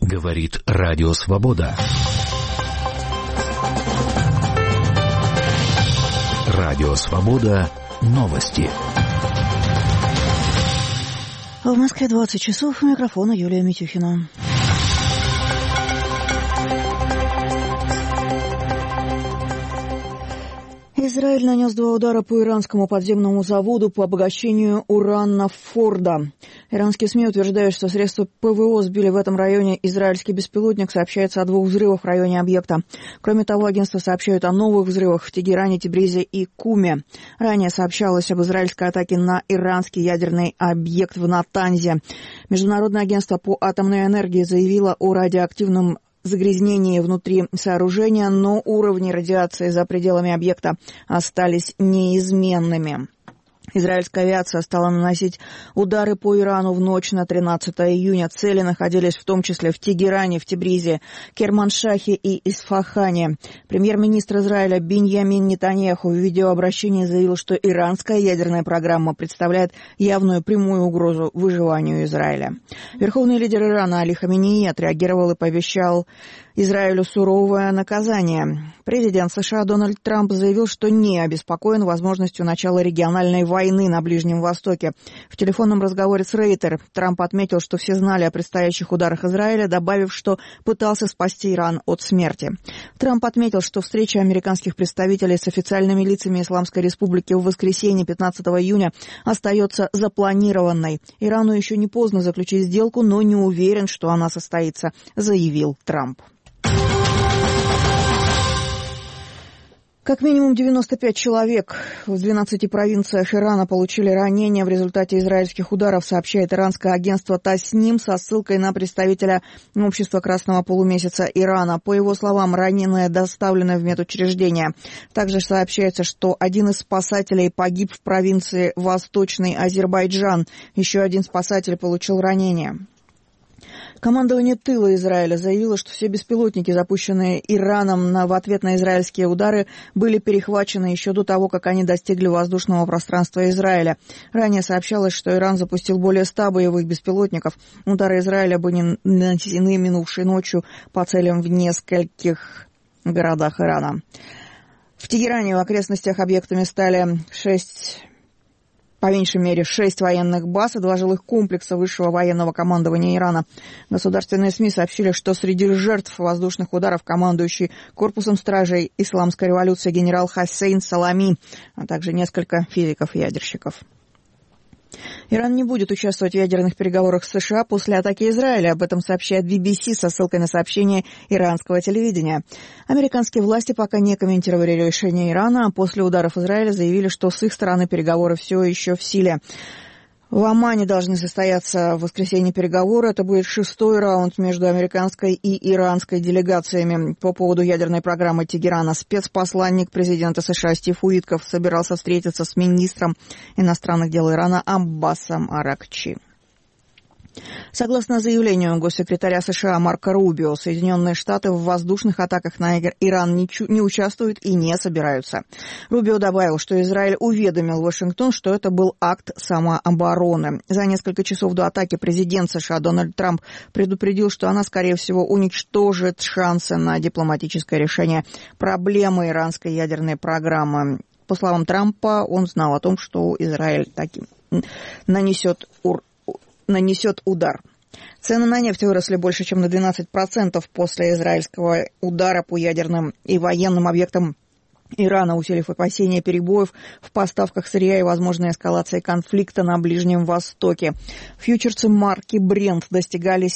Говорит Радио Свобода. Радио Свобода. Новости. В Москве 20 часов. У микрофона Юлия Митюхина. Израиль нанес 2 удара по иранскому подземному заводу по обогащению урана Форда. Иранские СМИ утверждают, что средства ПВО сбили в этом районе израильский беспилотник. Сообщается о 2 взрывах в районе объекта. Кроме того, агентства сообщают о новых взрывах в Тегеране, Тебризе и Куме. Ранее сообщалось об израильской атаке на иранский ядерный объект в Натанзе. Международное агентство по атомной энергии заявило о радиоактивном загрязнении внутри сооружения, но уровни радиации за пределами объекта остались неизменными. Израильская авиация стала наносить удары по Ирану в ночь на 13 июня. Цели находились в том числе в Тегеране, в Тебризе, Керманшахе и Исфахане. Премьер-министр Израиля Биньямин Нетаньяху в видеообращении заявил, что иранская ядерная программа представляет явную прямую угрозу выживанию Израиля. Верховный лидер Ирана Али Хаминеи отреагировал и пообещал Израилю суровое наказание. Президент США Дональд Трамп заявил, что не обеспокоен возможностью начала региональной войны на Ближнем Востоке. В телефонном разговоре с Рейтер Трамп отметил, что все знали о предстоящих ударах Израиля, добавив, что пытался спасти Иран от смерти. Трамп отметил, что встреча американских представителей с официальными лицами Исламской Республики в воскресенье 15 июня остается запланированной. Ирану еще не поздно заключить сделку, но не уверен, что она состоится, заявил Трамп. Как минимум 95 человек в 12 провинциях Ирана получили ранения в результате израильских ударов, сообщает иранское агентство Тасним со ссылкой на представителя Общества Красного Полумесяца Ирана. По его словам, раненые доставлены в медучреждение. Также сообщается, что один из спасателей погиб в провинции Восточный Азербайджан. Еще один спасатель получил ранение. Командование тыла Израиля заявило, что все беспилотники, запущенные Ираном в ответ на израильские удары, были перехвачены еще до того, как они достигли воздушного пространства Израиля. Ранее сообщалось, что Иран запустил более 100 боевых беспилотников. Удары Израиля были нанесены минувшей ночью по целям в нескольких городах Ирана. В Тегеране в окрестностях объектами стали по меньшей мере 6 военных баз и 2 жилых комплекса высшего военного командования Ирана. Государственные СМИ сообщили, что среди жертв воздушных ударов командующий корпусом стражей исламской революции генерал Хасейн Салами, а также несколько физиков-ядерщиков. Иран не будет участвовать в ядерных переговорах с США после атаки Израиля. Об этом сообщает BBC со ссылкой на сообщение иранского телевидения. Американские власти пока не комментировали решение Ирана, а после ударов Израиля заявили, что с их стороны переговоры все еще в силе. В Омане должны состояться в воскресенье переговоры. Это будет 6-й раунд между американской и иранской делегациями по поводу ядерной программы Тегерана. Спецпосланник президента США Стив Уитков собирался встретиться с министром иностранных дел Ирана Аббасом Аракчи. Согласно заявлению госсекретаря США Марко Рубио, Соединенные Штаты в воздушных атаках на Иран не участвуют и не собираются. Рубио добавил, что Израиль уведомил Вашингтон, что это был акт самообороны. За несколько часов до атаки президент США Дональд Трамп предупредил, что она, скорее всего, уничтожит шансы на дипломатическое решение проблемы иранской ядерной программы. По словам Трампа, он знал о том, что Израиль таки нанесет удар. Цены на нефть выросли больше, чем на 12% после израильского удара по ядерным и военным объектам Ирана, усилив опасения перебоев в поставках сырья и возможной эскалации конфликта на Ближнем Востоке. Фьючерсы марки Brent достигали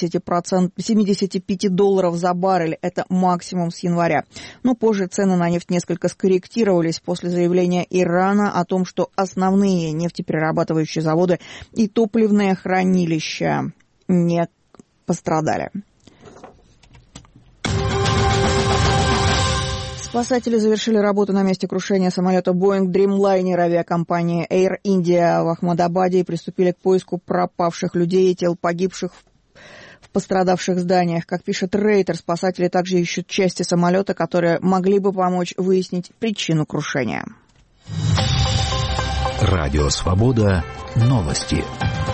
$75 за баррель. Это максимум с января. Но позже цены на нефть несколько скорректировались после заявления Ирана о том, что основные нефтеперерабатывающие заводы и топливные хранилища не пострадали. Спасатели завершили работу на месте крушения самолета Boeing Dreamliner авиакомпании Air India в Ахмадабаде и приступили к поиску пропавших людей и тел погибших в пострадавших зданиях. Как пишет Рейтер, спасатели также ищут части самолета, которые могли бы помочь выяснить причину крушения. Радио Свобода. Новости.